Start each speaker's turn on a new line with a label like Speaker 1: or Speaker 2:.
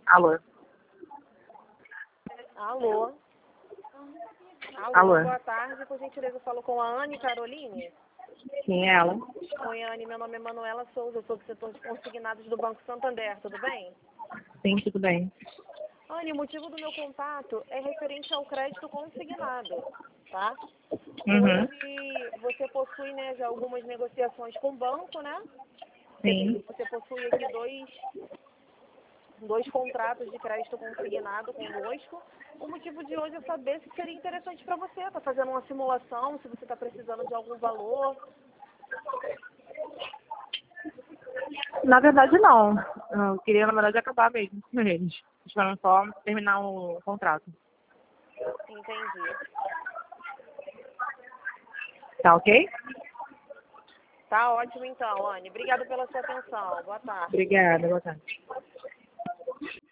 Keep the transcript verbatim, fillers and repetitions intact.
Speaker 1: Alô?
Speaker 2: Alô? Alô,
Speaker 1: Alô?
Speaker 2: boa tarde. Por gentileza, eu falo com a Anne Caroline.
Speaker 1: Quem é ela?
Speaker 2: Oi, Anne, meu nome é Manuela Souza, eu sou do setor de consignados do Banco Santander, tudo bem?
Speaker 1: Sim, tudo bem.
Speaker 2: Anne, o motivo do meu contato é referente ao crédito consignado, tá?
Speaker 1: Uhum.
Speaker 2: Hoje você possui, né, já algumas negociações com o banco, né? Você,
Speaker 1: Sim.
Speaker 2: você possui aqui dois, dois contratos de crédito consignado conosco. O motivo de hoje é saber se seria interessante para você, tá fazendo uma simulação, se você está precisando de algum valor.
Speaker 1: Na verdade, não. Eu queria, na verdade, acabar mesmo com eles. Esperando só terminar o contrato.
Speaker 2: Entendi.
Speaker 1: Tá ok?
Speaker 2: Tá ótimo então, Anne. Obrigada pela sua atenção. Boa tarde.
Speaker 1: Obrigada, boa tarde.